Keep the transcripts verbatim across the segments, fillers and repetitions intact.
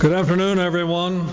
Good afternoon, everyone.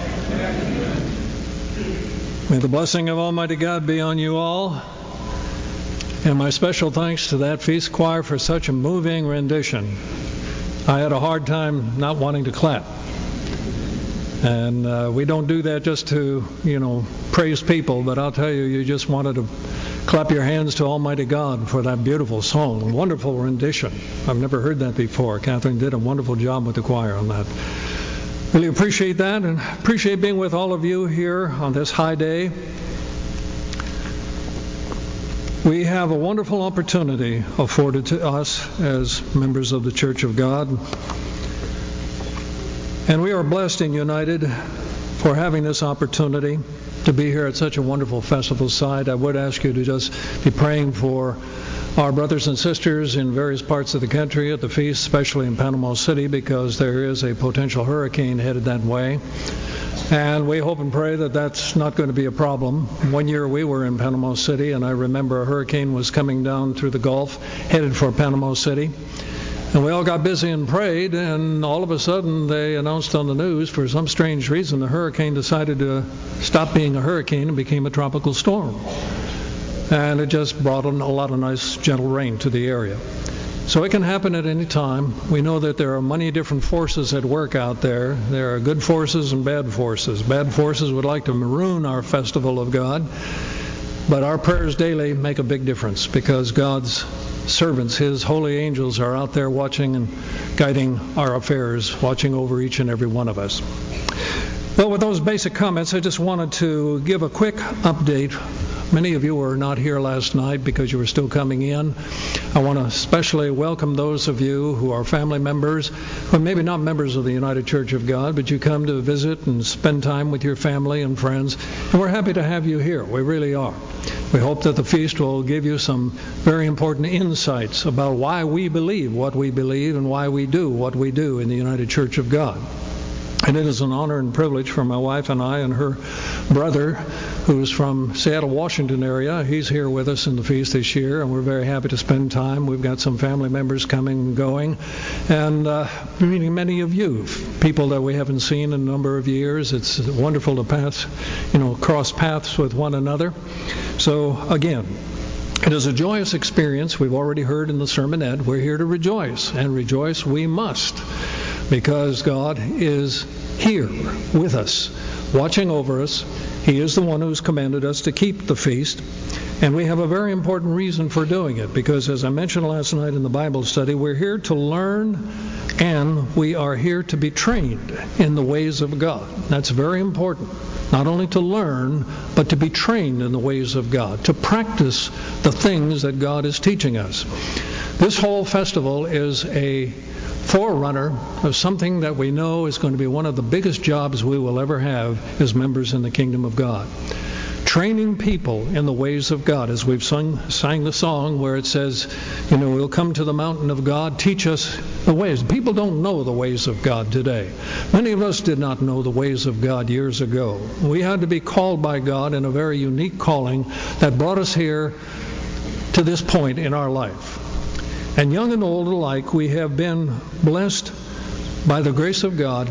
May the blessing of Almighty God be on you all. And my special thanks to that feast choir for such a moving rendition. I had a hard time not wanting to clap. And uh, we don't do that just to, you know, praise people, but I'll tell you, you just wanted to clap your hands to Almighty God for that beautiful song, wonderful rendition. I've never heard that before. Catherine did a wonderful job with the choir on that. Really appreciate that, and appreciate being with all of you here on this high day. We have a wonderful opportunity afforded to us as members of the Church of God. And we are blessed and united for having this opportunity to be here at such a wonderful festival site. I would ask you to just be praying for our brothers and sisters in various parts of the country at the feast, especially in Panama City, because there is a potential hurricane headed that way. And we hope and pray that that's not going to be a problem. One year we were in Panama City, and I remember a hurricane was coming down through the Gulf, headed for Panama City. And we all got busy and prayed, and all of a sudden they announced on the news, for some strange reason, the hurricane decided to stop being a hurricane and became a tropical storm. And it just brought in a lot of nice, gentle rain to the area. So it can happen at any time. We know that there are many different forces at work out there. There are good forces and bad forces. Bad forces would like to maroon our festival of God, but our prayers daily make a big difference because God's servants, His holy angels, are out there watching and guiding our affairs, watching over each and every one of us. Well, with those basic comments, I just wanted to give a quick update. Many of you were not here last night because you were still coming in. I want to especially welcome those of you who are family members, or maybe not members of the United Church of God, but you come to visit and spend time with your family and friends, and we're happy to have you here. We really are. We hope that the feast will give you some very important insights about why we believe what we believe and why we do what we do in the United Church of God. And it is an honor and privilege for my wife and I and her brother, who is from Seattle, Washington area. He's here with us in the feast this year, and we're very happy to spend time. We've got some family members coming and going, and uh, meeting many of you, people that we haven't seen in a number of years. It's wonderful to pass, you know, cross paths with one another. So again, it is a joyous experience. We've already heard in the sermonette, we're here to rejoice, and rejoice we must, because God is here with us, watching over us. He is the one who's commanded us to keep the feast, and we have a very important reason for doing it, because as I mentioned last night in the Bible study, we're here to learn, and we are here to be trained in the ways of God. That's very important. Not only to learn, but to be trained in the ways of God, to practice the things that God is teaching us. This whole festival is a forerunner of something that we know is going to be one of the biggest jobs we will ever have as members in the kingdom of God. Training people in the ways of God, as we've sung, sang the song where it says, you know, we'll come to the mountain of God, teach us the ways. People don't know the ways of God today. Many of us did not know the ways of God years ago. We had to be called by God in a very unique calling that brought us here to this point in our life. And young and old alike, we have been blessed by the grace of God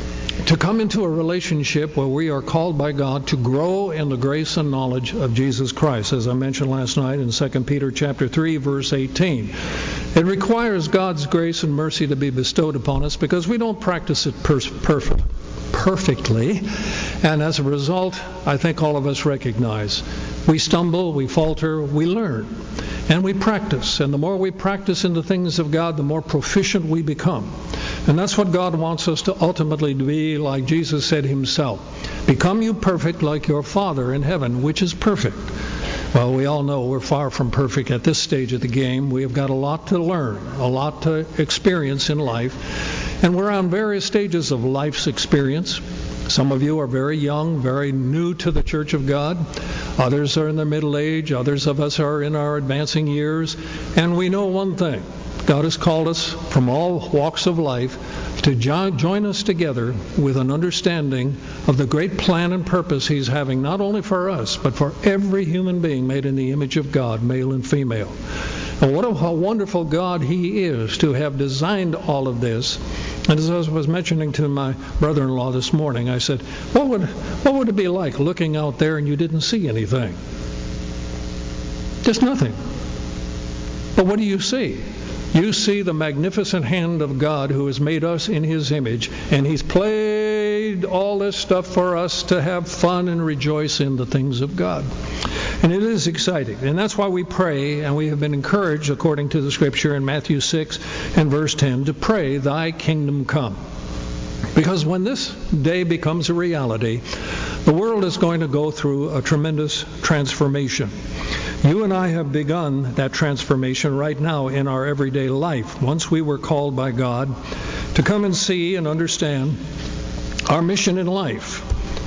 to come into a relationship where we are called by God to grow in the grace and knowledge of Jesus Christ, as I mentioned last night in Second Peter chapter three, verse eighteen. It requires God's grace and mercy to be bestowed upon us because we don't practice it per- perfect, perfectly. And as a result, I think all of us recognize we stumble, we falter, we learn. And we practice, and the more we practice in the things of God, the more proficient we become. And that's what God wants us to ultimately be, like Jesus said himself. Become you perfect like your Father in heaven, which is perfect. Well, we all know we're far from perfect at this stage of the game. We have got a lot to learn, a lot to experience in life. And we're on various stages of life's experience. Some of you are very young, very new to the Church of God. Others are in their middle age. Others of us are in our advancing years. And we know one thing. God has called us from all walks of life to jo- join us together with an understanding of the great plan and purpose He's having, not only for us, but for every human being made in the image of God, male and female. And what a, a wonderful God He is to have designed all of this. And as I was mentioning to my brother-in-law this morning, I said, what would, what would it be like looking out there and you didn't see anything? Just nothing. But what do you see? You see the magnificent hand of God who has made us in His image, and He's played all this stuff for us to have fun and rejoice in the things of God. And it is exciting. And that's why we pray, and we have been encouraged, according to the Scripture in Matthew six and verse ten, to pray, Thy kingdom come. Because when this day becomes a reality, the world is going to go through a tremendous transformation. You and I have begun that transformation right now in our everyday life. Once we were called by God to come and see and understand our mission in life.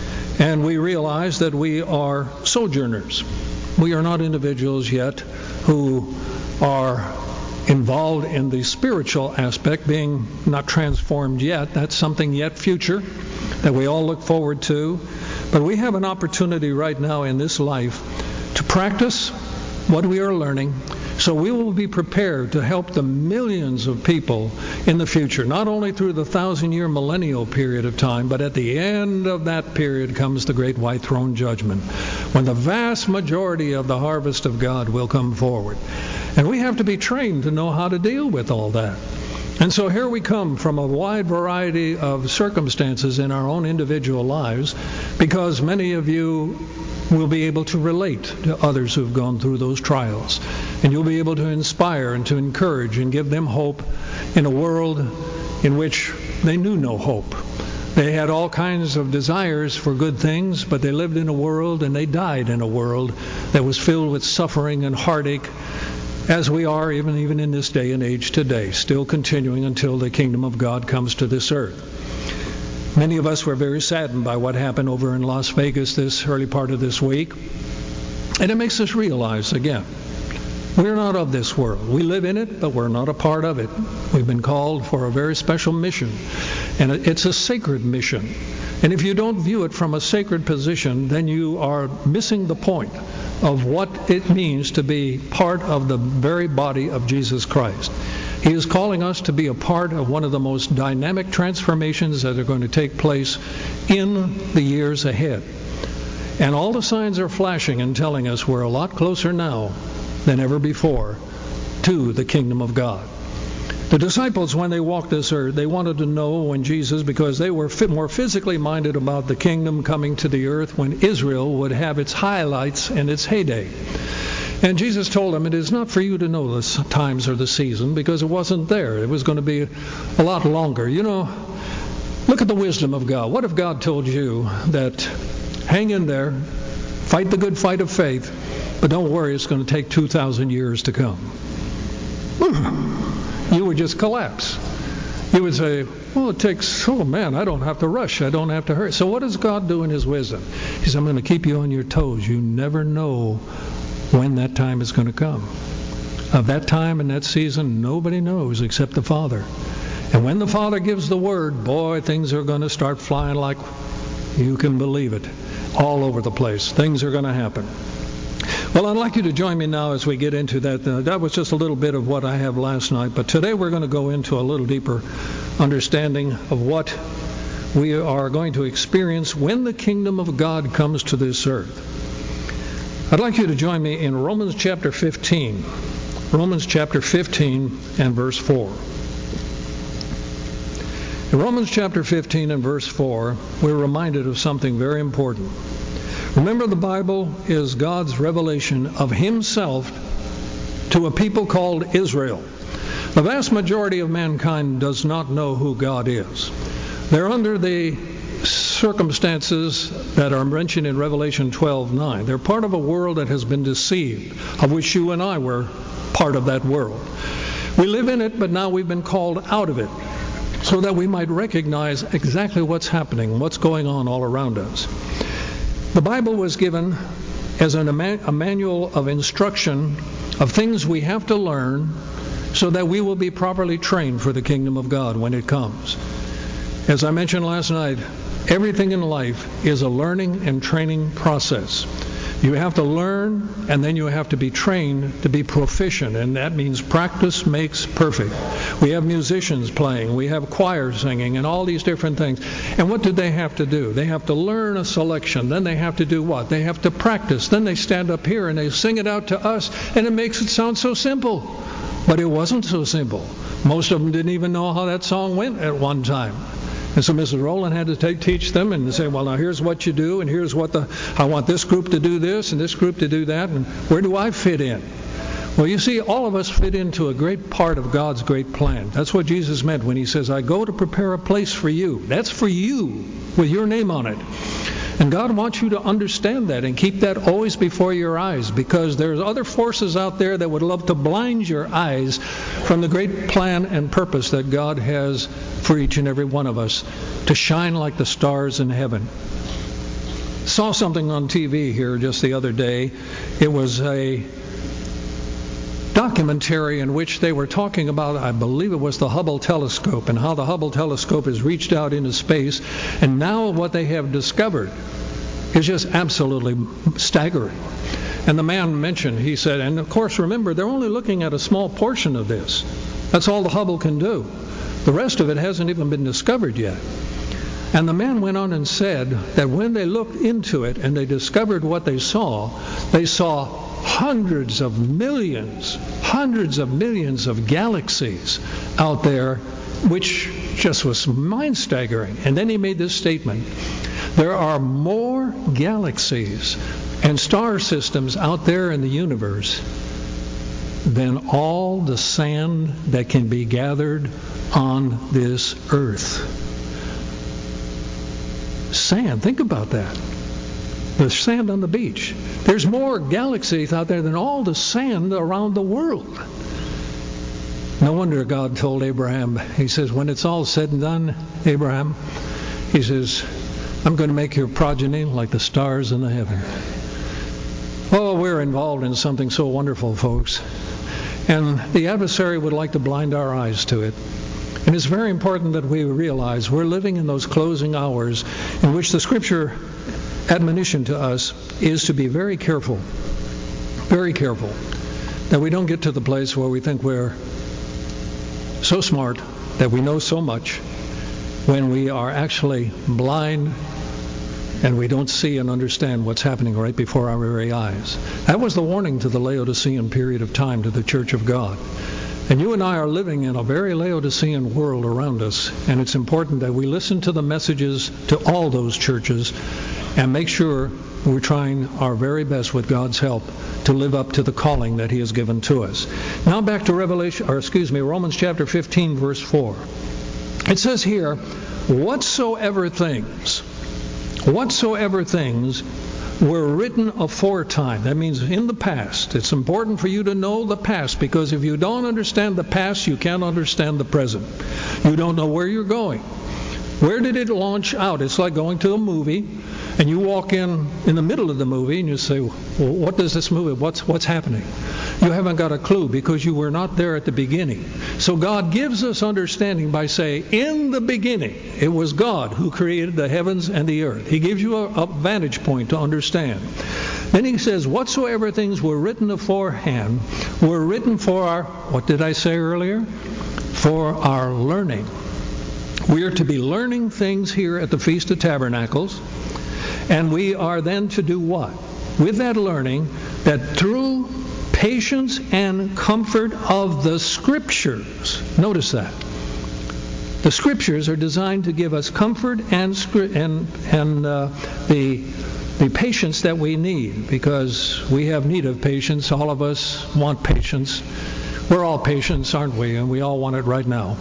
And we realize that we are sojourners. We are not individuals yet who are involved in the spiritual aspect, being not transformed yet. That's something yet future that we all look forward to. But we have an opportunity right now in this life to practice what we are learning, so we will be prepared to help the millions of people in the future, not only through the thousand-year millennial period of time, but at the end of that period comes the great white throne judgment, when the vast majority of the harvest of God will come forward. And we have to be trained to know how to deal with all that. And so here we come from a wide variety of circumstances in our own individual lives, because many of you will be able to relate to others who have gone through those trials. And you'll be able to inspire and to encourage and give them hope in a world in which they knew no hope. They had all kinds of desires for good things, but they lived in a world and they died in a world that was filled with suffering and heartache, as we are even, even in this day and age today, still continuing until the kingdom of God comes to this earth. Many of us were very saddened by what happened over in Las Vegas this early part of this week. And it makes us realize again, we're not of this world. We live in it, but we're not a part of it. We've been called for a very special mission. And it's a sacred mission. And if you don't view it from a sacred position, then you are missing the point of what it means to be part of the very body of Jesus Christ. He is calling us to be a part of one of the most dynamic transformations that are going to take place in the years ahead. And all the signs are flashing and telling us we're a lot closer now than ever before to the kingdom of God. The disciples, when they walked this earth, they wanted to know when Jesus, because they were more physically minded about the kingdom coming to the earth, when Israel would have its highlights and its heyday. And Jesus told them, it is not for you to know the times or the season, because it wasn't there. It was going to be a lot longer. You know, look at the wisdom of God. What if God told you that hang in there, fight the good fight of faith, but don't worry, it's going to take two thousand years to come? You would just collapse. You would say, well, it takes, oh man, I don't have to rush. I don't have to hurry. So what does God do in His wisdom? He says, I'm going to keep you on your toes. You never know when that time is going to come. Of that time and that season, nobody knows except the Father. And when the Father gives the word, boy, things are going to start flying like you can believe it. All over the place. Things are going to happen. Well, I'd like you to join me now as we get into that. Uh, that was just a little bit of what I have last night, but today we're going to go into a little deeper understanding of what we are going to experience when the kingdom of God comes to this earth. I'd like you to join me in Romans chapter fifteen. Romans chapter fifteen and verse four. In Romans chapter fifteen and verse four, we're reminded of something very important. Remember, the Bible is God's revelation of Himself to a people called Israel. The vast majority of mankind does not know who God is. They're under the circumstances that are mentioned in Revelation twelve nine. They're part of a world that has been deceived, of which you and I were part of that world. We live in it, but now we've been called out of it so that we might recognize exactly what's happening, what's going on all around us. The Bible was given as an, a manual of instruction of things we have to learn so that we will be properly trained for the kingdom of God when it comes. As I mentioned last night, everything in life is a learning and training process. You have to learn, and then you have to be trained to be proficient, and that means practice makes perfect. We have musicians playing, we have choirs singing, and all these different things. And what do they have to do? They have to learn a selection. Then they have to do what? They have to practice. Then they stand up here and they sing it out to us, and it makes it sound so simple. But it wasn't so simple. Most of them didn't even know how that song went at one time. And so Missus Rowland had to take, teach them and say, well, now here's what you do, and here's what the, I want this group to do this, and this group to do that, and where do I fit in? Well, you see, all of us fit into a great part of God's great plan. That's what Jesus meant when he says, I go to prepare a place for you. That's for you, with your name on it. And God wants you to understand that and keep that always before your eyes, because there's other forces out there that would love to blind your eyes from the great plan and purpose that God has for each and every one of us to shine like the stars in heaven. Saw something on T V here just the other day. It was a documentary in which they were talking about, I believe it was the Hubble telescope, and how the Hubble telescope has reached out into space, and now what they have discovered is just absolutely staggering. And the man mentioned, he said, and of course remember, they're only looking at a small portion of this. That's all the Hubble can do. The rest of it hasn't even been discovered yet. And the man went on and said that when they looked into it and they discovered what they saw, they saw hundreds of millions, hundreds of millions of galaxies out there, which just was mind-staggering. And then he made this statement: there are more galaxies and star systems out there in the universe than all the sand that can be gathered on this earth. Sand, think about that. The sand on the beach. There's more galaxies out there than all the sand around the world. No wonder God told Abraham, he says, when it's all said and done, Abraham, he says, I'm going to make your progeny like the stars in the heaven. Oh, we're involved in something so wonderful, folks. And the adversary would like to blind our eyes to it. And it's very important that we realize we're living in those closing hours in which the Scripture admonition to us is to be very careful, very careful, that we don't get to the place where we think we're so smart, that we know so much, when we are actually blind and we don't see and understand what's happening right before our very eyes. That was the warning to the Laodicean period of time, to the Church of God. And you and I are living in a very Laodicean world around us, and it's important that we listen to the messages to all those churches and make sure we're trying our very best with God's help to live up to the calling that He has given to us. Now back to Revelation, or excuse me, Romans chapter fifteen, verse four. It says here, whatsoever things, whatsoever things were written aforetime. That means in the past. It's important for you to know the past, because if you don't understand the past, you can't understand the present. You don't know where you're going. Where did it launch out? It's like going to a movie, and you walk in in the middle of the movie, and you say, well, what does this movie, what's what's happening? You haven't got a clue, because you were not there at the beginning. So God gives us understanding by saying, in the beginning, it was God who created the heavens and the earth. He gives you a, a vantage point to understand. Then He says, whatsoever things were written aforehand were written for our, what did I say earlier? For our learning. We are to be learning things here at the Feast of Tabernacles, and we are then to do what? With that learning, that through patience and comfort of the Scriptures, notice that. The Scriptures are designed to give us comfort and and and uh, the the patience that we need, because we have need of patience. All of us want patience. We're all patients, aren't we? And we all want it right now.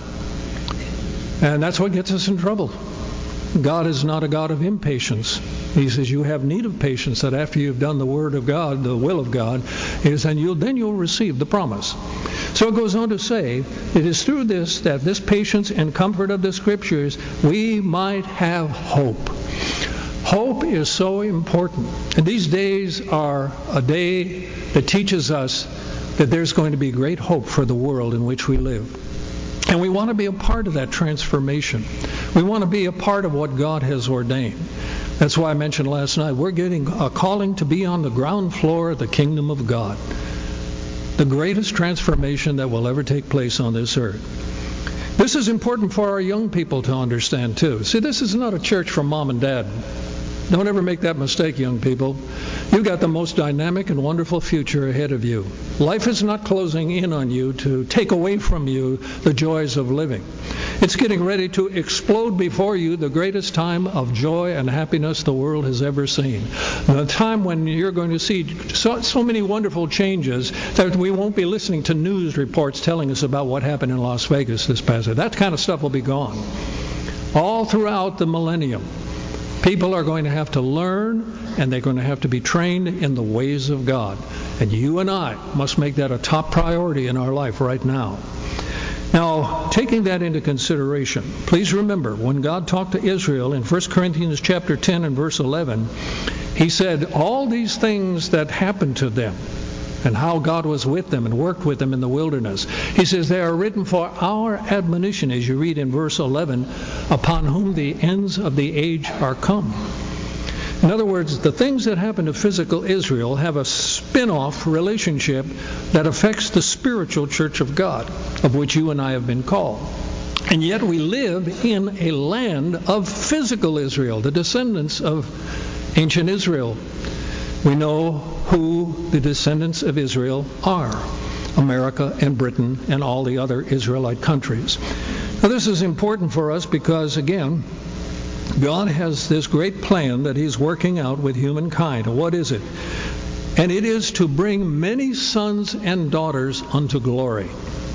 And that's what gets us in trouble. God is not a God of impatience. He says you have need of patience, that after you've done the Word of God, the will of God, is and you'll then you'll receive the promise. So it goes on to say, it is through this, that this patience and comfort of the Scriptures, we might have hope. Hope is so important. And these days are a day that teaches us that there's going to be great hope for the world in which we live. And we want to be a part of that transformation. We want to be a part of what God has ordained. That's why I mentioned last night, we're getting a calling to be on the ground floor of the kingdom of God. The greatest transformation that will ever take place on this earth. This is important for our young people to understand too. See, this is not a church for mom and dad. Don't ever make that mistake, young people. You've got the most dynamic and wonderful future ahead of you. Life is not closing in on you to take away from you the joys of living. It's getting ready to explode before you, the greatest time of joy and happiness the world has ever seen. The time when you're going to see so, so many wonderful changes that we won't be listening to news reports telling us about what happened in Las Vegas this past year. That kind of stuff will be gone. All throughout the millennium, people are going to have to learn, and they're going to have to be trained in the ways of God. And you and I must make that a top priority in our life right now. Now, taking that into consideration, please remember when God talked to Israel in First Corinthians chapter ten and verse eleven, he said all these things that happened to them and how God was with them and worked with them in the wilderness. He says they are written for our admonition, as you read in verse eleven, upon whom the ends of the age are come. In other words, the things that happen to physical Israel have a spin-off relationship that affects the spiritual church of God, of which you and I have been called. And yet we live in a land of physical Israel, the descendants of ancient Israel. We know who the descendants of Israel are: America and Britain and all the other Israelite countries. Now this is important for us because, again, God has this great plan that He's working out with humankind. What is it? And it is to bring many sons and daughters unto glory.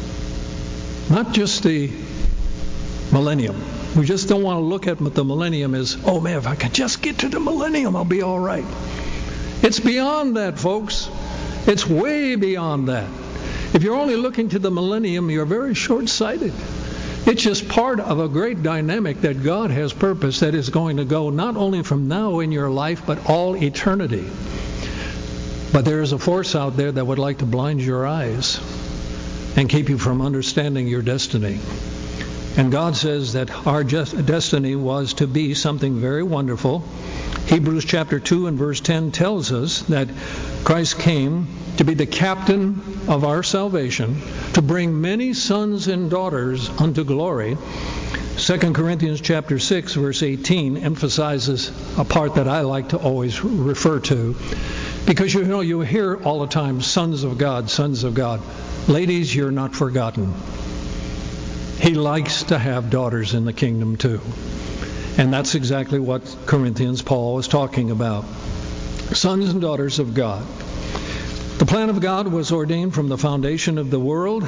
Not just the millennium. We just don't want to look at the millennium as, oh man, if I could just get to the millennium, I'll be all right. It's beyond that, folks. It's way beyond that. If you're only looking to the millennium, you're very short-sighted. It's just part of a great dynamic that God has purposed that is going to go not only from now in your life, but all eternity. But there is a force out there that would like to blind your eyes and keep you from understanding your destiny. And God says that our just destiny was to be something very wonderful. Hebrews chapter two and verse ten tells us that Christ came to be the captain of our salvation, to bring many sons and daughters unto glory. Second Corinthians chapter six verse eighteen emphasizes a part that I like to always refer to, because you know you hear all the time, sons of God, sons of God. Ladies, you're not forgotten. He likes to have daughters in the kingdom too. And that's exactly what Corinthians Paul was talking about. Sons and daughters of God. The plan of God was ordained from the foundation of the world,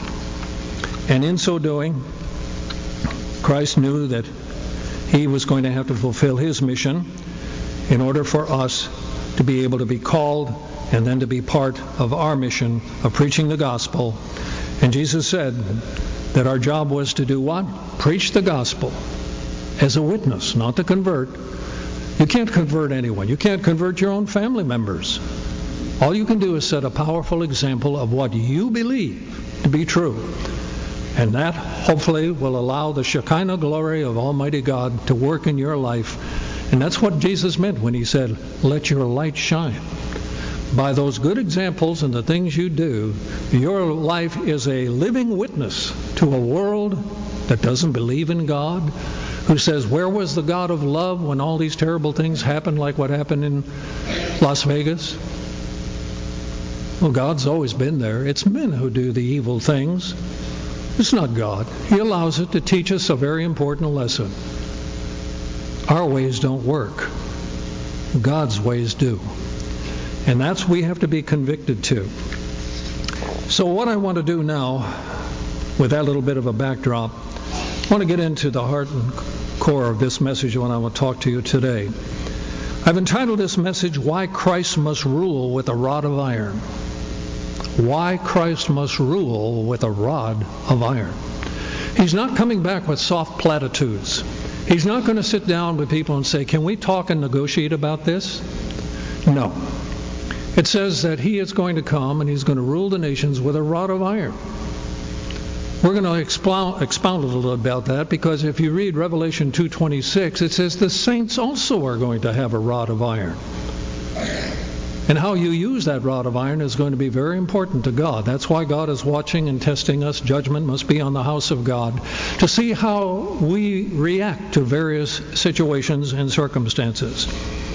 and in so doing, Christ knew that He was going to have to fulfill His mission in order for us to be able to be called and then to be part of our mission of preaching the gospel. And Jesus said that our job was to do what? Preach the gospel as a witness, not to convert. You can't convert anyone. You can't convert your own family members. All you can do is set a powerful example of what you believe to be true. And that hopefully will allow the Shekinah glory of Almighty God to work in your life. And that's what Jesus meant when He said, let your light shine. By those good examples and the things you do, your life is a living witness to a world that doesn't believe in God, who says, where was the God of love when all these terrible things happened, like what happened in Las Vegas? Well, God's always been there. It's men who do the evil things. It's not God. He allows it to teach us a very important lesson. Our ways don't work. God's ways do. And that's what we have to be convicted to. So what I want to do now, with that little bit of a backdrop, I want to get into the heart and core of this message when I want to talk to you today. I've entitled this message, Why Christ Must Rule with a Rod of Iron. Why Christ must rule with a rod of iron. He's not coming back with soft platitudes. He's not going to sit down with people and say, can we talk and negotiate about this? No. It says that He is going to come and He's going to rule the nations with a rod of iron. We're going to expound, expound a little about that, because if you read Revelation two twenty-six, it says the saints also are going to have a rod of iron. And how you use that rod of iron is going to be very important to God. That's why God is watching and testing us. Judgment must be on the house of God to see how we react to various situations and circumstances.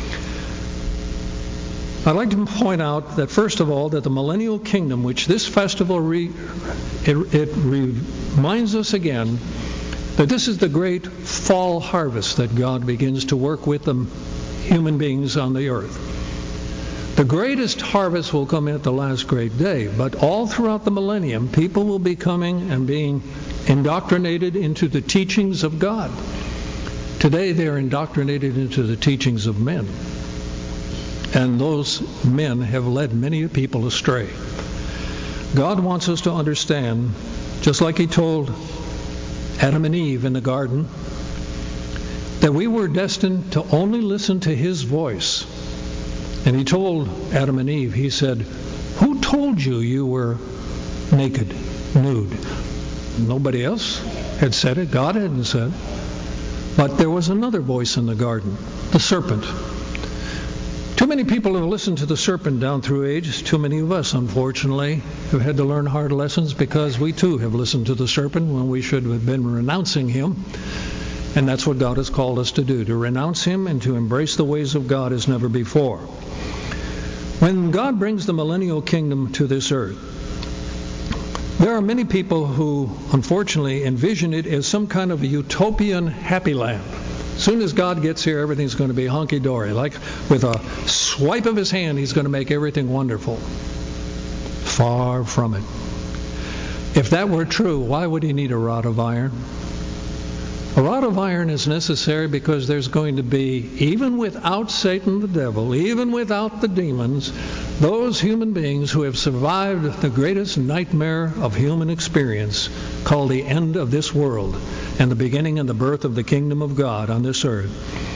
I'd like to point out that, first of all, that the millennial kingdom, which this festival re, it, it reminds us again that this is the great fall harvest that God begins to work with the human beings on the earth. The greatest harvest will come at the last great day, but all throughout the millennium, people will be coming and being indoctrinated into the teachings of God. Today, they are indoctrinated into the teachings of men. And those men have led many people astray. God wants us to understand, just like He told Adam and Eve in the garden, that we were destined to only listen to His voice. And He told Adam and Eve, He said, "Who told you you were naked, nude?" Nobody else had said it. God hadn't said. But there was another voice in the garden, the serpent. Too many people have listened to the serpent down through ages. Too many of us, unfortunately, have had to learn hard lessons, because we too have listened to the serpent when we should have been renouncing him. And that's what God has called us to do, to renounce him and to embrace the ways of God as never before. When God brings the millennial kingdom to this earth, there are many people who, unfortunately, envision it as some kind of a utopian happy land. As soon as God gets here, everything's going to be hunky-dory. Like with a swipe of His hand, He's going to make everything wonderful. Far from it. If that were true, why would He need a rod of iron? A rod of iron is necessary because there's going to be, even without Satan the devil, even without the demons, those human beings who have survived the greatest nightmare of human experience, called the end of this world and the beginning and the birth of the kingdom of God on this earth.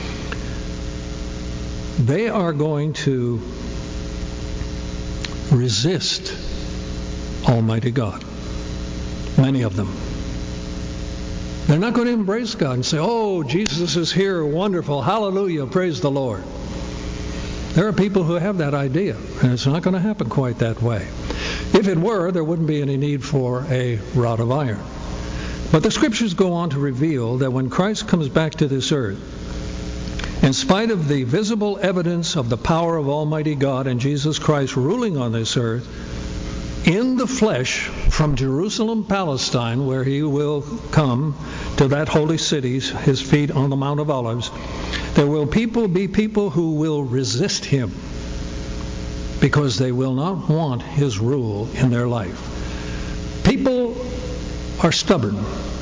They are going to resist Almighty God. Many of them. They're not going to embrace God and say, "Oh, Jesus is here, wonderful, hallelujah, praise the Lord." There are people who have that idea, and it's not going to happen quite that way. If it were, there wouldn't be any need for a rod of iron. But the Scriptures go on to reveal that when Christ comes back to this earth, in spite of the visible evidence of the power of Almighty God and Jesus Christ ruling on this earth, in the flesh, from Jerusalem, Palestine, where He will come to that holy city, His feet on the Mount of Olives, there will people be people who will resist Him because they will not want His rule in their life. People are stubborn.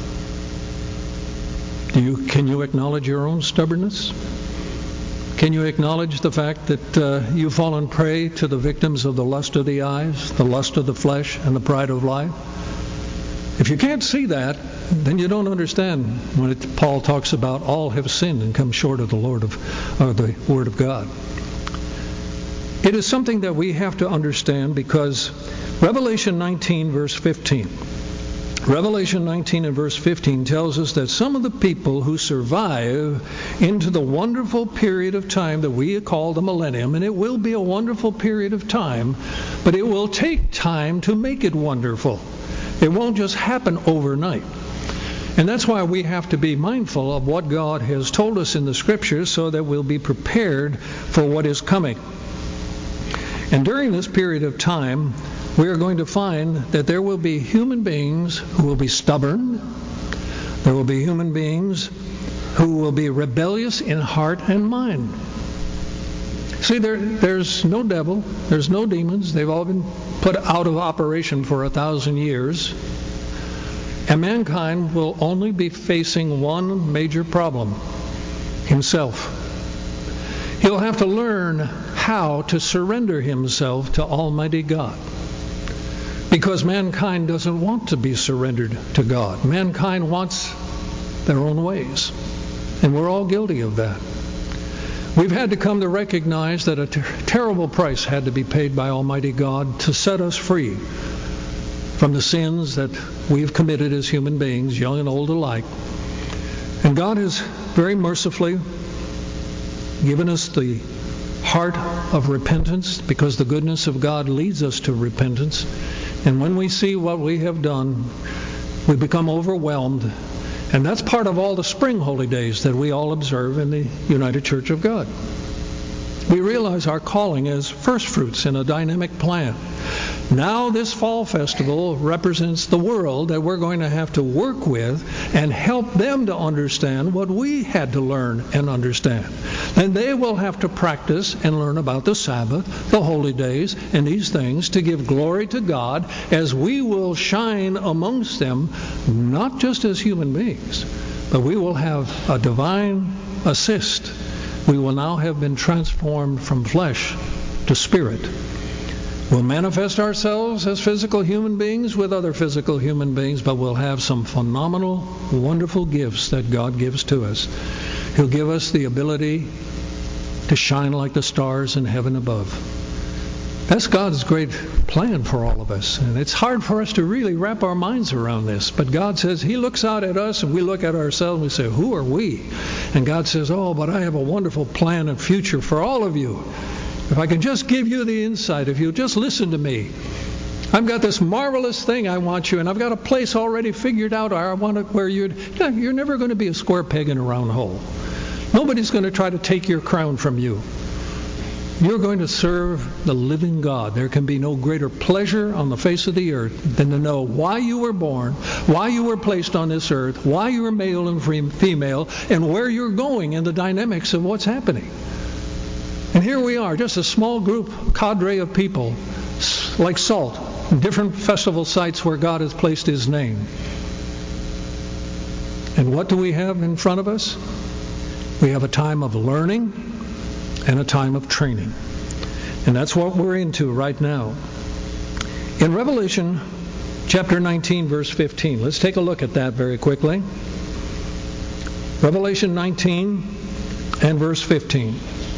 Do you, can you acknowledge your own stubbornness? Can you acknowledge the fact that uh, you've fallen prey to the victims of the lust of the eyes, the lust of the flesh, and the pride of life? If you can't see that, then you don't understand when it, Paul talks about all have sinned and come short of the Lord of uh, the Word of God. It is something that we have to understand, because Revelation nineteen, verse fifteen. Revelation nineteen and verse fifteen tells us that some of the people who survive into the wonderful period of time that we call the millennium, and it will be a wonderful period of time, but it will take time to make it wonderful. It won't just happen overnight. And that's why we have to be mindful of what God has told us in the Scriptures, so that we'll be prepared for what is coming. And during this period of time, we are going to find that there will be human beings who will be stubborn. There will be human beings who will be rebellious in heart and mind. See, there, there's no devil, there's no demons. They've all been put out of operation for a thousand years. And mankind will only be facing one major problem: himself. He'll have to learn how to surrender himself to Almighty God. Because mankind doesn't want to be surrendered to God. Mankind wants their own ways. And we're all guilty of that. We've had to come to recognize that a ter- terrible price had to be paid by Almighty God to set us free from the sins that we've committed as human beings, young and old alike. And God has very mercifully given us the heart of repentance, because the goodness of God leads us to repentance. And when we see what we have done, we become overwhelmed. And that's part of all the spring holy days that we all observe in the United Church of God. We realize our calling as first fruits in a dynamic plan. Now this fall festival represents the world that we're going to have to work with and help them to understand what we had to learn and understand. And they will have to practice and learn about the Sabbath, the holy days, and these things to give glory to God as we will shine amongst them, not just as human beings, but we will have a divine assist. We will now have been transformed from flesh to spirit. We'll manifest ourselves as physical human beings with other physical human beings, but we'll have some phenomenal, wonderful gifts that God gives to us. He'll give us the ability to shine like the stars in heaven above. That's God's great plan for all of us. And it's hard for us to really wrap our minds around this. But God says, He looks out at us and we look at ourselves and we say, who are we? And God says, oh, but I have a wonderful plan and future for all of you. If I can just give you the insight, if you'll just listen to me. I've got this marvelous thing I want you, and I've got a place already figured out. I want it where you're, you're never going to be a square peg in a round hole. Nobody's going to try to take your crown from you. You're going to serve the living God. There can be no greater pleasure on the face of the earth than to know why you were born, why you were placed on this earth, why you were male and female, and where you're going in the dynamics of what's happening. And here we are, just a small group, cadre of people, like salt, in different festival sites where God has placed His name. And what do we have in front of us? We have a time of learning and a time of training. And that's what we're into right now. In Revelation chapter nineteen, verse fifteen, let's take a look at that very quickly. Revelation nineteen and verse fifteen.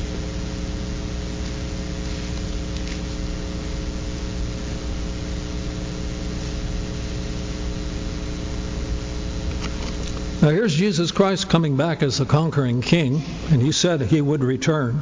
Now here's Jesus Christ coming back as the conquering king, and He said He would return.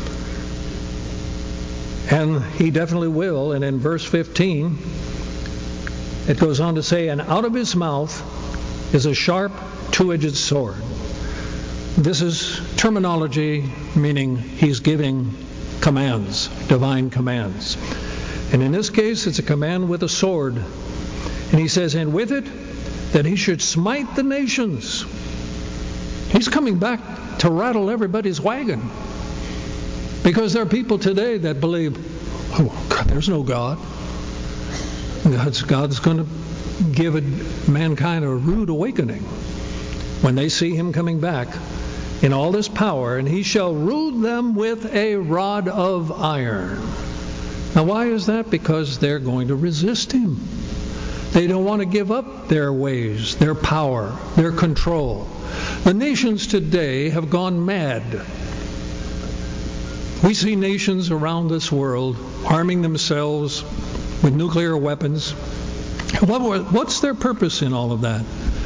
And He definitely will. And in verse fifteen, it goes on to say, and out of His mouth is a sharp two-edged sword. This is terminology meaning He's giving commands, divine commands. And in this case, it's a command with a sword. And He says, and with it, that He should smite the nations. He's coming back to rattle everybody's wagon. Because there are people today that believe, oh, God, there's no God. God's, God's going to give a, mankind a rude awakening when they see Him coming back in all this power, and He shall rule them with a rod of iron. Now why is that? Because they're going to resist Him. They don't want to give up their ways, their power, their control. The nations today have gone mad. We see nations around this world arming themselves with nuclear weapons. What, what's their purpose in all of that?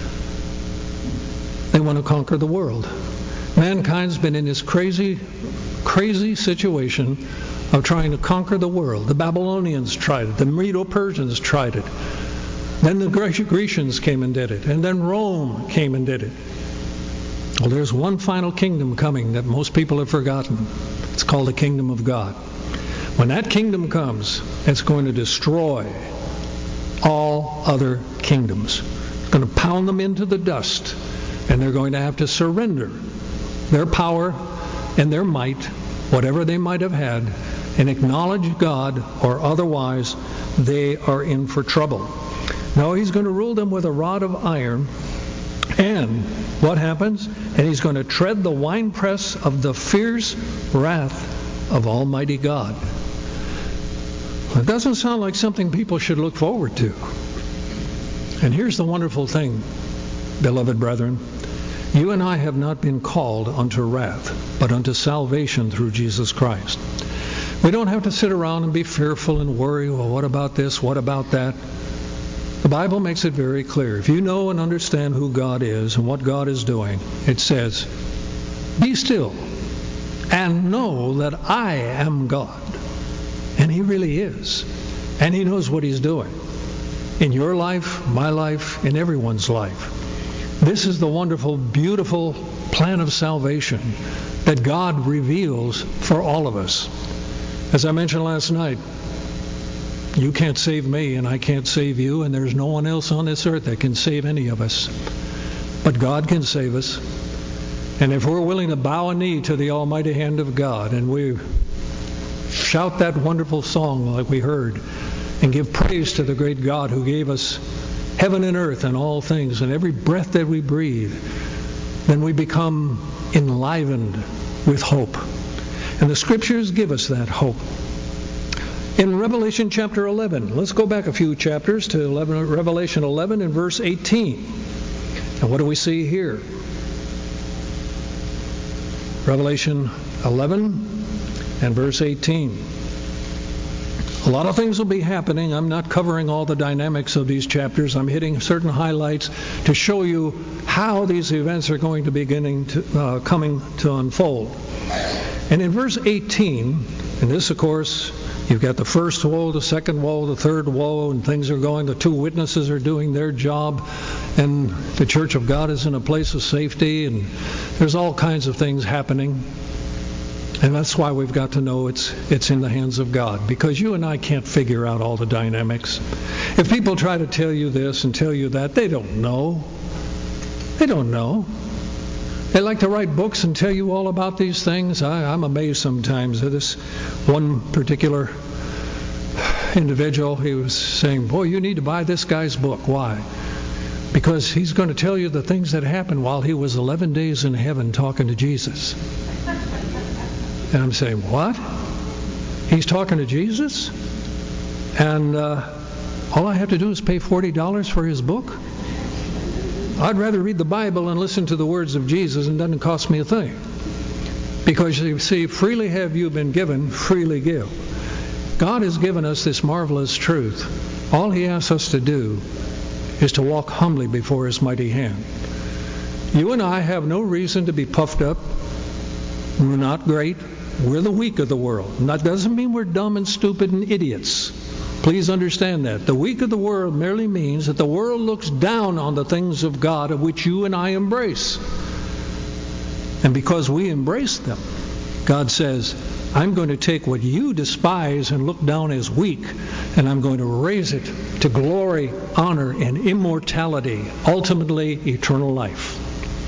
They want to conquer the world. Mankind's been in this crazy, crazy situation of trying to conquer the world. The Babylonians tried it. The Medo-Persians tried it. Then the Grecians came and did it. And then Rome came and did it. Well, there's one final kingdom coming that most people have forgotten. It's called the kingdom of God. When that kingdom comes, it's going to destroy all other kingdoms. It's going to pound them into the dust. And they're going to have to surrender their power and their might, whatever they might have had, and acknowledge God, or otherwise they are in for trouble. No, He's going to rule them with a rod of iron. And what happens? And He's going to tread the winepress of the fierce wrath of Almighty God. It doesn't sound like something people should look forward to. And here's the wonderful thing, beloved brethren. You and I have not been called unto wrath, but unto salvation through Jesus Christ. We don't have to sit around and be fearful and worry, well, what about this, what about that? The Bible makes it very clear. If you know and understand who God is and what God is doing, it says, be still and know that I am God. And He really is. And He knows what He's doing in your life, my life, in everyone's life. This is the wonderful, beautiful plan of salvation that God reveals for all of us. As I mentioned last night, you can't save me and I can't save you, and there's no one else on this earth that can save any of us. But God can save us. And if we're willing to bow a knee to the almighty hand of God, and we shout that wonderful song like we heard, and give praise to the great God who gave us heaven and earth and all things, and every breath that we breathe, then we become enlivened with hope. And the Scriptures give us that hope. In Revelation chapter eleven, let's go back a few chapters to eleven, Revelation eleven and verse eighteen. And what do we see here? Revelation eleven and verse eighteen. A lot of things will be happening. I'm not covering all the dynamics of these chapters. I'm hitting certain highlights to show you how these events are going to be beginning to, uh, coming to unfold. And in verse eighteen, and this, of course, you've got the first woe, the second woe, the third woe, and things are going. The two witnesses are doing their job, and the church of God is in a place of safety, and there's all kinds of things happening. And that's why we've got to know it's it's in the hands of God, because you and I can't figure out all the dynamics. If people try to tell you this and tell you that, they don't know. They don't know. They like to write books and tell you all about these things. I, I'm amazed sometimes at this one particular individual. He was saying, boy, you need to buy this guy's book. Why? Because he's going to tell you the things that happened while he was eleven days in heaven talking to Jesus. And I'm saying, what? He's talking to Jesus? And uh, all I have to do is pay forty dollars for his book? I'd rather read the Bible and listen to the words of Jesus, and it doesn't cost me a thing. Because you see, freely have you been given, freely give. God has given us this marvelous truth. All He asks us to do is to walk humbly before His mighty hand. You and I have no reason to be puffed up. We're not great. We're the weak of the world. And that doesn't mean we're dumb and stupid and idiots. Please understand that. The weak of the world merely means that the world looks down on the things of God of which you and I embrace. And because we embrace them, God says, I'm going to take what you despise and look down as weak, and I'm going to raise it to glory, honor, and immortality, ultimately eternal life.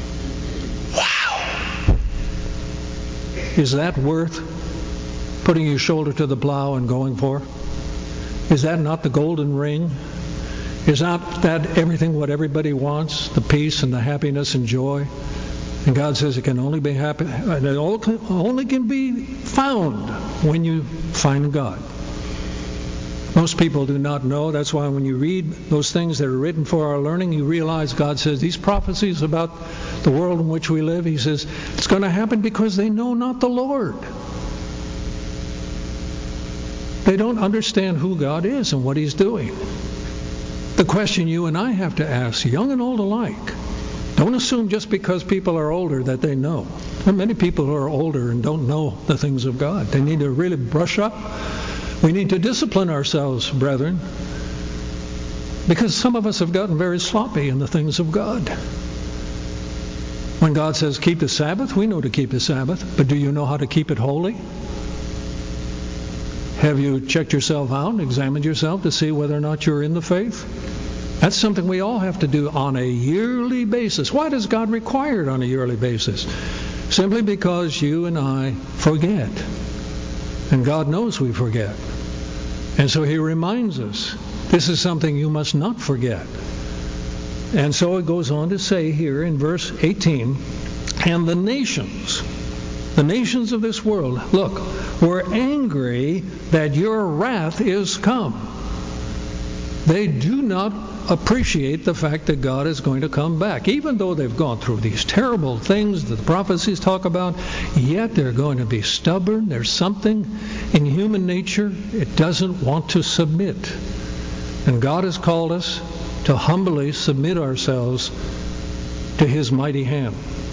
Wow! Is that worth putting your shoulder to the plow and going for? Is that not the golden ring? Is not that everything what everybody wants? The peace and the happiness and joy? And God says it can only be happy, and it only can be found when you find God. Most people do not know. That's why when you read those things that are written for our learning, you realize God says these prophecies about the world in which we live, He says it's going to happen because they know not the Lord. They don't understand who God is and what He's doing. The question you and I have to ask, young and old alike, don't assume just because people are older that they know. There are many people who are older and don't know the things of God. They need to really brush up. We need to discipline ourselves, brethren, because some of us have gotten very sloppy in the things of God. When God says keep the Sabbath, we know to keep the Sabbath, but do you know how to keep it holy? Have you checked yourself out, examined yourself to see whether or not you're in the faith? That's something we all have to do on a yearly basis. Why does God require it on a yearly basis? Simply because you and I forget. And God knows we forget. And so He reminds us, this is something you must not forget. And so it goes on to say here in verse eighteen, and the nations, the nations of this world, look, were angry that your wrath is come. They do not appreciate the fact that God is going to come back. Even though they've gone through these terrible things that the prophecies talk about, yet they're going to be stubborn. There's something in human nature, it doesn't want to submit. And God has called us to humbly submit ourselves to His mighty hand.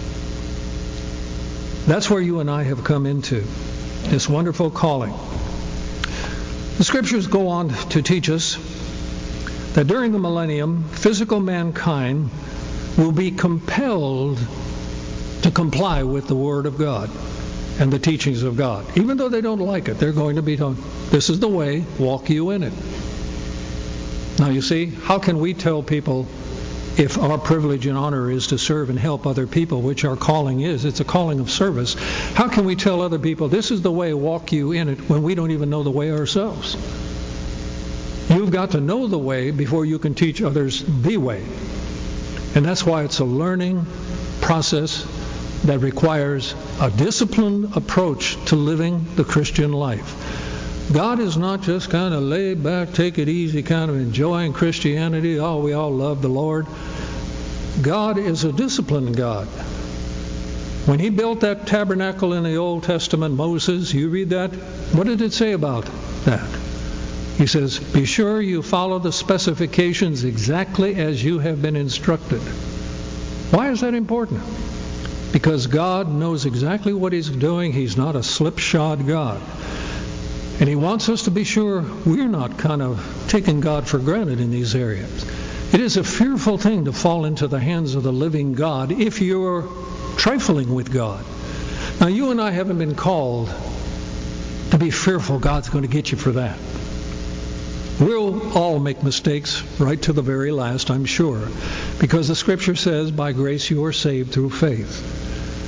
That's where you and I have come into, this wonderful calling. The Scriptures go on to teach us that during the millennium, physical mankind will be compelled to comply with the Word of God and the teachings of God. Even though they don't like it, they're going to be told, this is the way, walk you in it. Now you see, how can we tell people if our privilege and honor is to serve and help other people, which our calling is? It's a calling of service. How can we tell other people, this is the way, walk you in it, when we don't even know the way ourselves? You've got to know the way before you can teach others the way. And that's why it's a learning process that requires a disciplined approach to living the Christian life. God is not just kind of laid back, take it easy, kind of enjoying Christianity. Oh, we all love the Lord. God is a disciplined God. When He built that tabernacle in the Old Testament, Moses, you read that, what did it say about that? He says, be sure you follow the specifications exactly as you have been instructed. Why is that important? Because God knows exactly what He's doing. He's not a slipshod God. And He wants us to be sure we're not kind of taking God for granted in these areas. It is a fearful thing to fall into the hands of the living God if you're trifling with God. Now, you and I haven't been called to be fearful God's going to get you for that. We'll all make mistakes right to the very last, I'm sure, because the Scripture says, by grace you are saved through faith.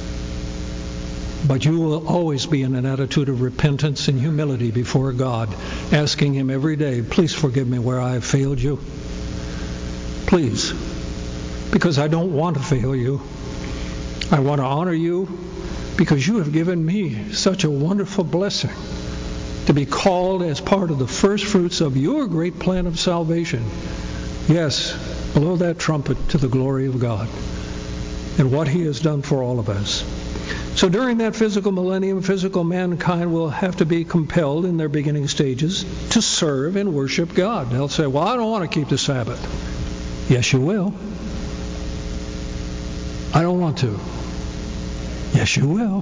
But you will always be in an attitude of repentance and humility before God, asking Him every day, please forgive me where I have failed you. Please. Because I don't want to fail you. I want to honor you because you have given me such a wonderful blessing to be called as part of the first fruits of your great plan of salvation. Yes, blow that trumpet to the glory of God and what He has done for all of us. So during that physical millennium, physical mankind will have to be compelled in their beginning stages to serve and worship God. They'll say, well, I don't want to keep the Sabbath. Yes, you will. I don't want to. Yes, you will.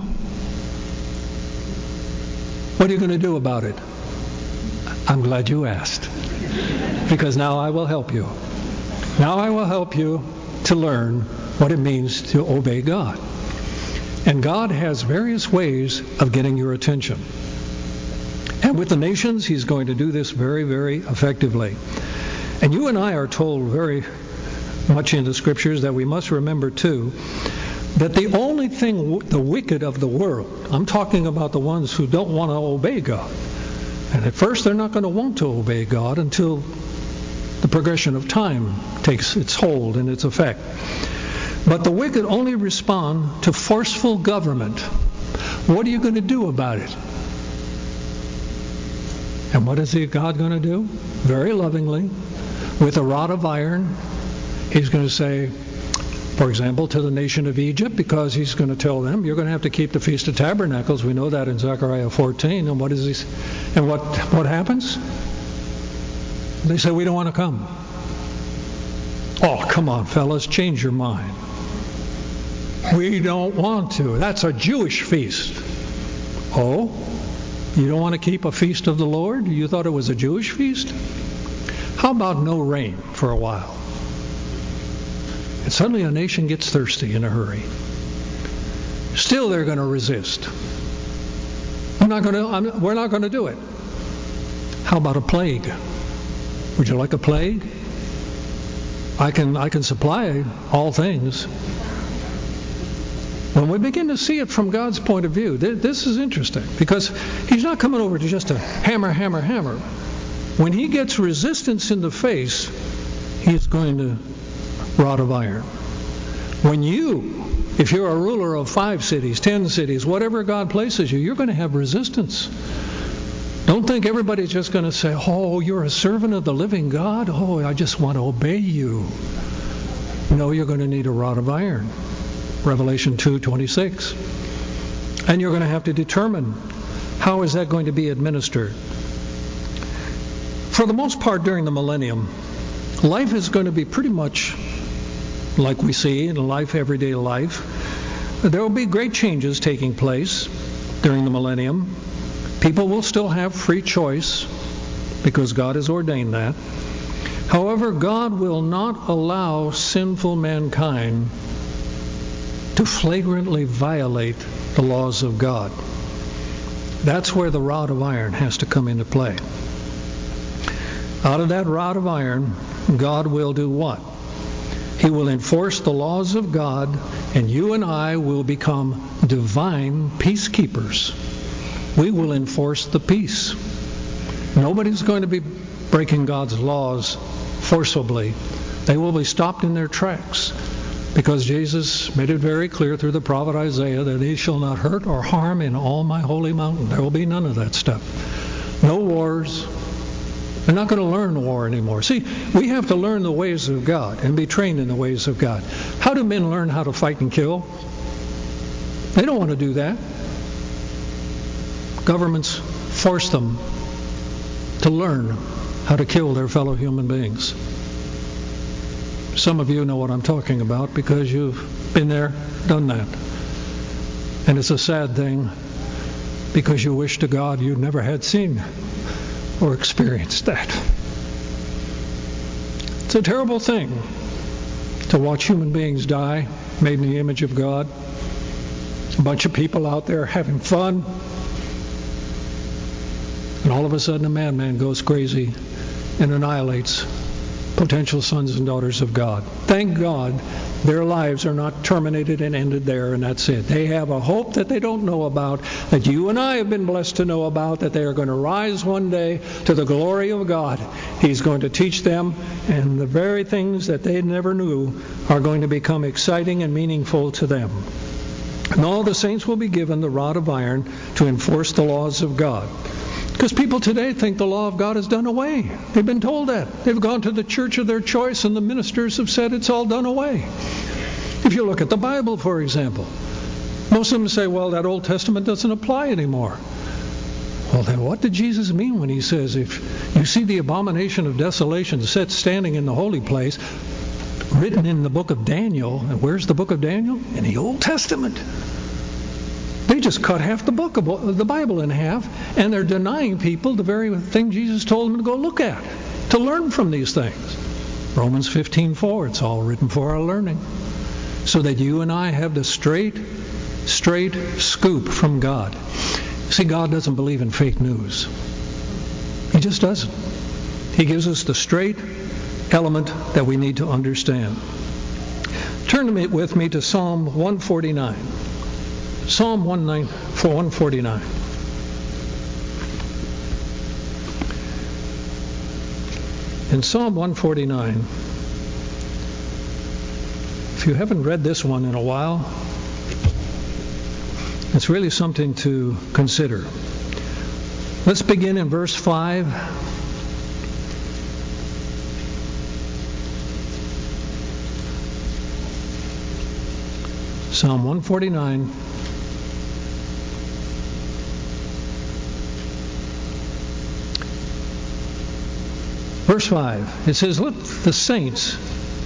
What are you going to do about it? I'm glad you asked. Because now I will help you. Now I will help you to learn what it means to obey God. And God has various ways of getting your attention. And with the nations, He's going to do this very, very effectively. And you and I are told very much in the Scriptures that we must remember, too, that the only thing the wicked of the world, I'm talking about the ones who don't want to obey God. And at first they're not going to want to obey God until the progression of time takes its hold and its effect. But the wicked only respond to forceful government. What are you going to do about it? And what is God going to do? Very lovingly, with a rod of iron, He's going to say, for example, to the nation of Egypt, because He's going to tell them, you're going to have to keep the Feast of Tabernacles. We know that in Zechariah fourteen. And what is He? And what what happens? They say, we don't want to come. Oh, come on, fellas, change your mind. We don't want to. That's a Jewish feast. Oh, you don't want to keep a feast of the Lord? You thought it was a Jewish feast? How about no rain for a while? And suddenly a nation gets thirsty in a hurry. Still they're going to resist. I'm not going to, I'm, we're not going to do it. How about a plague? Would you like a plague? I can I can supply all things. When we begin to see it from God's point of view, th- this is interesting, because He's not coming over to just a hammer, hammer, hammer. When He gets resistance in the face, He's going to rod of iron. When you, if you're a ruler of five cities, ten cities, whatever God places you, you're going to have resistance. Don't think everybody's just going to say, oh, you're a servant of the living God? Oh, I just want to obey you. No, you're going to need a rod of iron. Revelation two twenty-six. And you're going to have to determine, how is that going to be administered? For the most part during the millennium, life is going to be pretty much like we see in life, everyday life. There will be great changes taking place during the millennium. People will still have free choice because God has ordained that. However, God will not allow sinful mankind to flagrantly violate the laws of God. That's where the rod of iron has to come into play. Out of that rod of iron, God will do what? He will enforce the laws of God, and you and I will become divine peacekeepers. We will enforce the peace. Nobody's going to be breaking God's laws forcibly. They will be stopped in their tracks, because Jesus made it very clear through the prophet Isaiah that he shall not hurt or harm in all my holy mountain. There will be none of that stuff. No wars. They're not going to learn war anymore. See, we have to learn the ways of God and be trained in the ways of God. How do men learn how to fight and kill? They don't want to do that. Governments force them to learn how to kill their fellow human beings. Some of you know what I'm talking about because you've been there, done that. And it's a sad thing because you wish to God you never had seen or experienced that. It's a terrible thing to watch human beings die, made in the image of God. A bunch of people out there having fun. And all of a sudden a madman goes crazy and annihilates potential sons and daughters of God. Thank God their lives are not terminated and ended there, and that's it. They have a hope that they don't know about, that you and I have been blessed to know about, that they are going to rise one day to the glory of God. He's going to teach them, and the very things that they never knew are going to become exciting and meaningful to them. And all the saints will be given the rod of iron to enforce the laws of God. Because people today think the law of God is done away. They've been told that. They've gone to the church of their choice and the ministers have said it's all done away. If you look at the Bible, for example, most of them say, well, that Old Testament doesn't apply anymore. Well, then what did Jesus mean when he says, if you see the abomination of desolation set standing in the holy place, written in the book of Daniel, and where's the book of Daniel? In the Old Testament. They just cut half the book of the Bible in half, and they're denying people the very thing Jesus told them to go look at, to learn from these things. Romans fifteen four, it's all written for our learning, so that you and I have the straight, straight scoop from God. See, God doesn't believe in fake news. He just doesn't. He gives us the straight element that we need to understand. Turn with me to Psalm one forty-nine. Psalm one forty-nine. In Psalm one forty-nine, if you haven't read this one in a while, it's really something to consider. Let's begin in verse five. Psalm one forty-nine. Verse five, it says, let the saints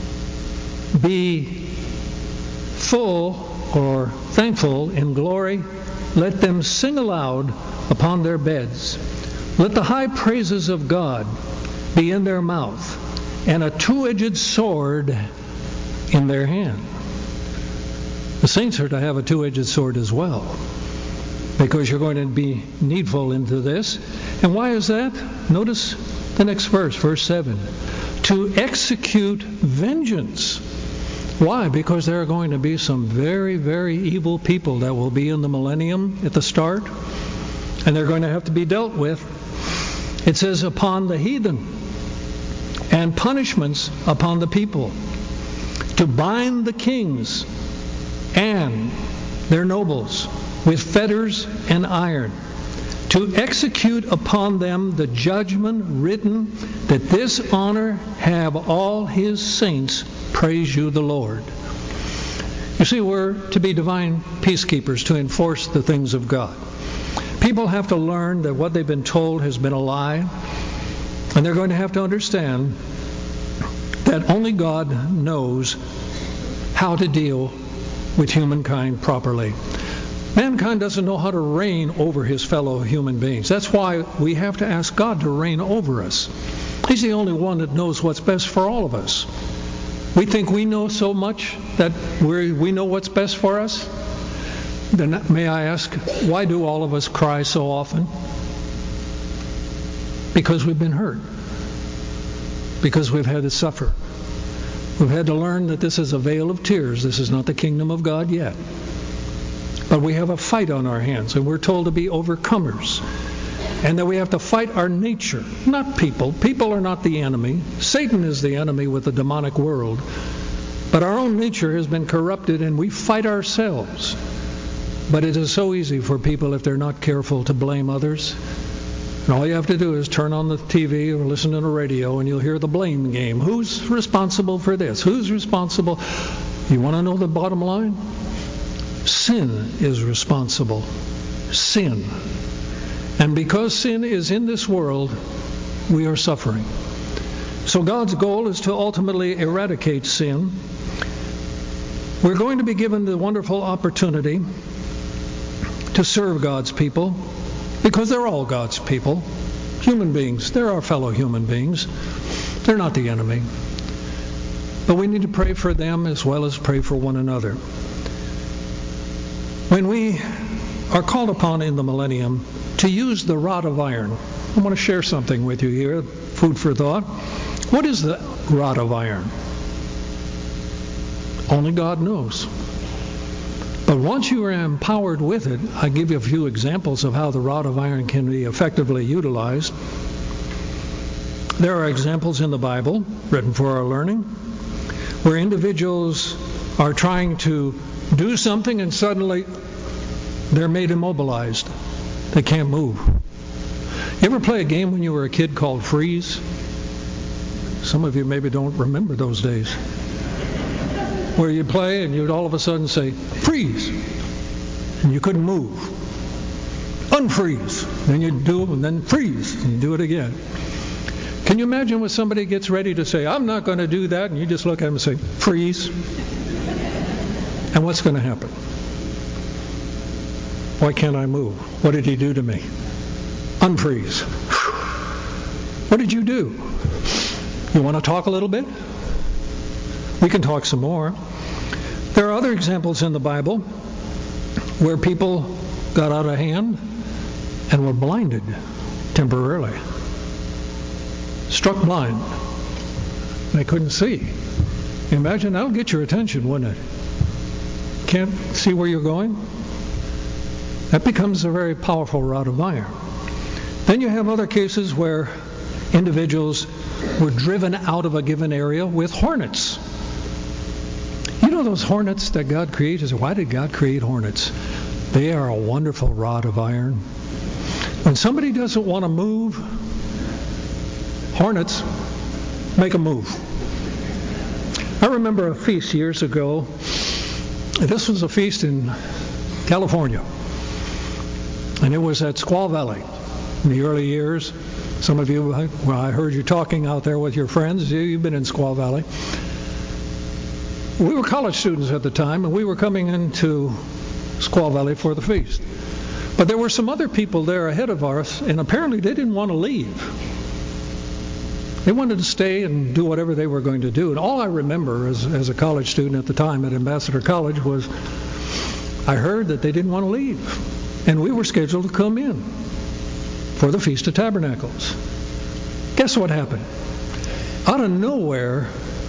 be full or thankful in glory. Let them sing aloud upon their beds. Let the high praises of God be in their mouth, and a two-edged sword in their hand. The saints are to have a two-edged sword as well, because you're going to be needful into this. And why is that? Notice the next verse, verse seven. To execute vengeance. Why? Because there are going to be some very, very evil people that will be in the millennium at the start, and they're going to have to be dealt with. It says, upon the heathen, and punishments upon the people, to bind the kings and their nobles with fetters and iron, to execute upon them the judgment written, that this honor have all his saints, praise you the Lord. You see, we're to be divine peacekeepers, to enforce the things of God. People have to learn that what they've been told has been a lie, and they're going to have to understand that only God knows how to deal with humankind properly. Mankind doesn't know how to reign over his fellow human beings. That's why we have to ask God to reign over us. He's the only one that knows what's best for all of us. We think we know so much that we we know what's best for us. Then may I ask, why do all of us cry so often? Because we've been hurt. Because we've had to suffer. We've had to learn that this is a vale of tears. This is not the kingdom of God yet. But we have a fight on our hands, and we're told to be overcomers. And that we have to fight our nature, not people. People are not the enemy. Satan is the enemy with the demonic world. But our own nature has been corrupted, and we fight ourselves. But it is so easy for people, if they're not careful, to blame others. And all you have to do is turn on the T V or listen to the radio, and you'll hear the blame game. Who's responsible for this? Who's responsible? You want to know the bottom line? Sin is responsible. Sin. And because sin is in this world, we are suffering. So God's goal is to ultimately eradicate sin. We're going to be given the wonderful opportunity to serve God's people, because they're all God's people. Human beings. They're our fellow human beings. They're not the enemy. But we need to pray for them as well as pray for one another. When we are called upon in the millennium to use the rod of iron, I want to share something with you here, food for thought. What is the rod of iron? Only God knows. But once you are empowered with it, I give you a few examples of how the rod of iron can be effectively utilized. There are examples in the Bible, written for our learning, where individuals are trying to do something and suddenly they're made immobilized. They can't move. You ever play a game when you were a kid called Freeze? Some of you maybe don't remember those days. Where you'd play and you'd all of a sudden say, freeze! And you couldn't move. Unfreeze! Then you'd do it and then freeze! And you do it again. Can you imagine when somebody gets ready to say, I'm not going to do that, and you just look at them and say, freeze? And what's going to happen? Why can't I move? What did he do to me? Unfreeze. What did you do? You want to talk a little bit? We can talk some more. There are other examples in the Bible where people got out of hand and were blinded temporarily. Struck blind. They couldn't see. Imagine, that'll get your attention, wouldn't it? Can't see where you're going? That becomes a very powerful rod of iron. Then you have other cases where individuals were driven out of a given area with hornets. You know those hornets that God created? Why did God create hornets? They are a wonderful rod of iron. When somebody doesn't want to move, hornets make them move. I remember a feast years ago. This was a feast in California. And it was at Squaw Valley in the early years. Some of you, well, I heard you talking out there with your friends. You've been in Squaw Valley. We were college students at the time, and we were coming into Squaw Valley for the feast. But there were some other people there ahead of us, and apparently they didn't want to leave. They wanted to stay and do whatever they were going to do. And all I remember as, as a college student at the time at Ambassador College was I heard that they didn't want to leave. And we were scheduled to come in for the Feast of Tabernacles. Guess what happened? Out of nowhere,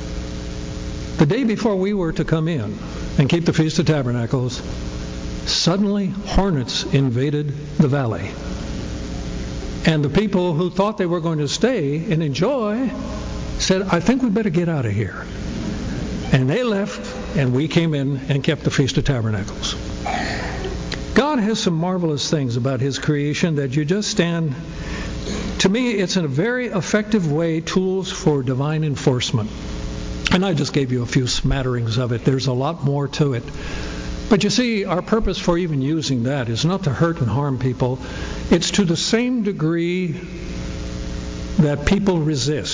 the day before we were to come in and keep the Feast of Tabernacles, suddenly hornets invaded the valley. And the people who thought they were going to stay and enjoy said, I think we better get out of here. And they left, and we came in and kept the Feast of Tabernacles. God has some marvelous things about His creation that you just stand. To me, it's in a very effective way tools for divine enforcement. And I just gave you a few smatterings of it. There's a lot more to it. But you see, our purpose for even using that is not to hurt and harm people. It's to the same degree that people resist.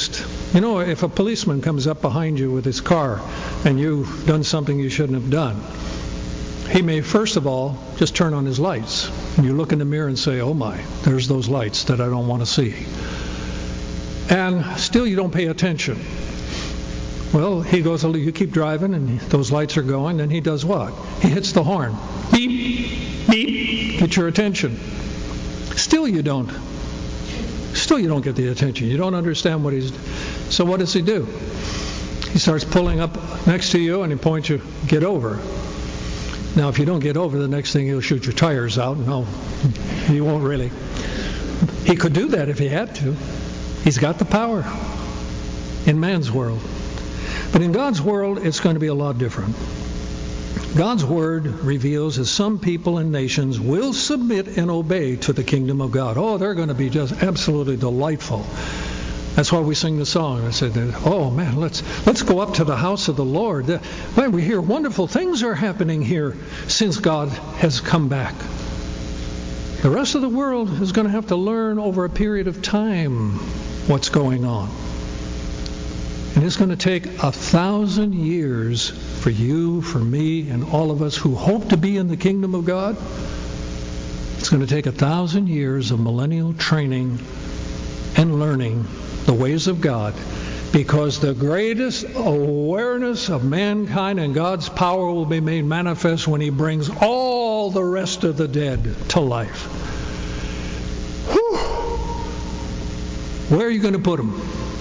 You know, if a policeman comes up behind you with his car and you've done something you shouldn't have done, he may first of all just turn on his lights. And you look in the mirror and say, oh my, there's those lights that I don't want to see. And still you don't pay attention. Well, he goes, you keep driving and those lights are going, and he does what? He hits the horn. Beep, beep, get your attention. Still you don't. Still you don't get the attention. You don't understand what he's... So what does he do? He starts pulling up next to you and he points you, get over. Now, if you don't get over, the next thing he'll shoot your tires out. No, he won't really. He could do that if he had to. He's got the power in man's world. But in God's world, it's going to be a lot different. God's word reveals that some people and nations will submit and obey to the kingdom of God. Oh, they're going to be just absolutely delightful. That's why we sing the song. I said, oh man, let's let's go up to the house of the Lord. Man, we hear wonderful things are happening here since God has come back. The rest of the world is going to have to learn over a period of time what's going on. And it's going to take a thousand years for you, for me, and all of us who hope to be in the kingdom of God. It's going to take a thousand years of millennial training and learning the ways of God, because the greatest awareness of mankind and God's power will be made manifest when He brings all the rest of the dead to life. Whew. Where are you going to put them?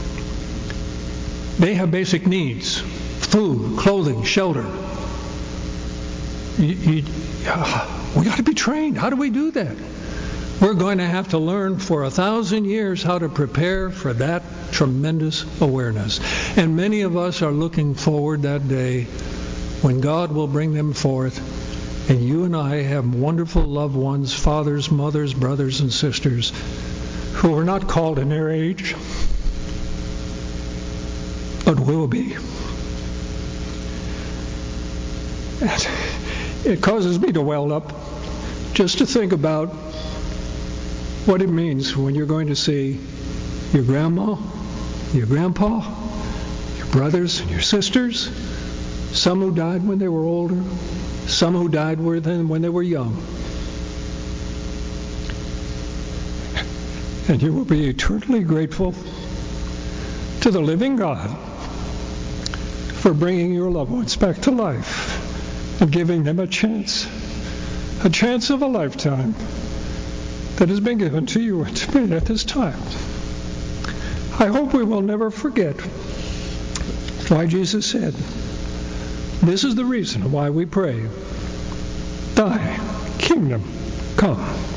They have basic needs: food, clothing, shelter. You, you, uh, we got to be trained. How do we do that? We're going to have to learn for a thousand years how to prepare for that tremendous awareness. And many of us are looking forward that day when God will bring them forth, and you and I have wonderful loved ones, fathers, mothers, brothers, and sisters who are not called in their age, but will be. And it causes me to well up just to think about what it means when you're going to see your grandma, your grandpa, your brothers and your sisters, some who died when they were older, some who died when they were young. And you will be eternally grateful to the living God for bringing your loved ones back to life and giving them a chance, a chance of a lifetime that has been given to you and to me at this time. I hope we will never forget why Jesus said, this is the reason why we pray, Thy kingdom come.